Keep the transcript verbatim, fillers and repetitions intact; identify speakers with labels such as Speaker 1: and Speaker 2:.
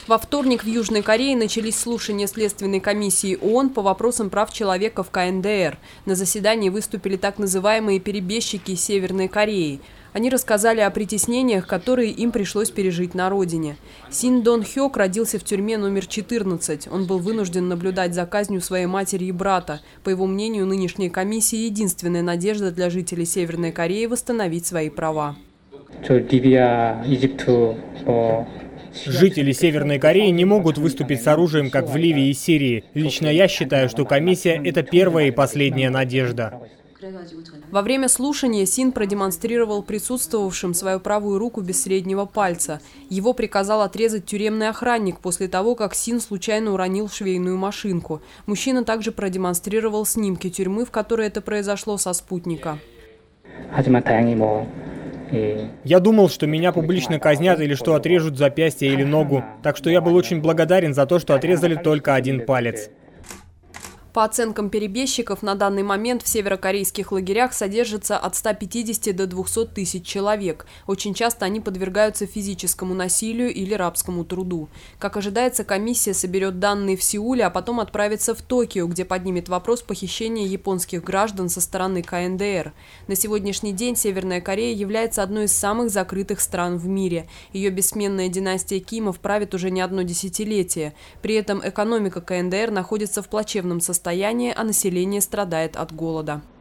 Speaker 1: Во вторник в Южной Корее начались слушания Следственной комиссии ООН по вопросам прав человека в ка эн дэ эр. На заседании выступили так называемые перебежчики из Северной Кореи. Они рассказали о притеснениях, которые им пришлось пережить на родине. Син Дон Хёк родился в тюрьме номер четырнадцать. Он был вынужден наблюдать за казнью своей матери и брата. По его мнению, нынешняя комиссия – единственная надежда для жителей Северной Кореи восстановить свои права.
Speaker 2: Жители Северной Кореи не могут выступить с оружием, как в Ливии и Сирии. Лично я считаю, что комиссия – это первая и последняя надежда.
Speaker 1: Во время слушания Син продемонстрировал присутствовавшим свою правую руку без среднего пальца. Его приказал отрезать тюремный охранник после того, как Син случайно уронил швейную машинку. Мужчина также продемонстрировал снимки тюрьмы, в которой это произошло, со спутника.
Speaker 2: Я думал, что меня публично казнят или что отрежут запястье или ногу, так что я был очень благодарен за то, что отрезали только один палец.
Speaker 1: По оценкам перебежчиков, на данный момент в северокорейских лагерях содержится от ста пятидесяти до двухсот тысяч человек. Очень часто они подвергаются физическому насилию или рабскому труду. Как ожидается, комиссия соберет данные в Сеуле, а потом отправится в Токио, где поднимет вопрос похищения японских граждан со стороны ка эн дэ эр. На сегодняшний день Северная Корея является одной из самых закрытых стран в мире. Ее бессменная династия Кимов правит уже не одно десятилетие. При этом экономика ка эн дэ эр находится в плачевном состоянии, а население страдает от голода.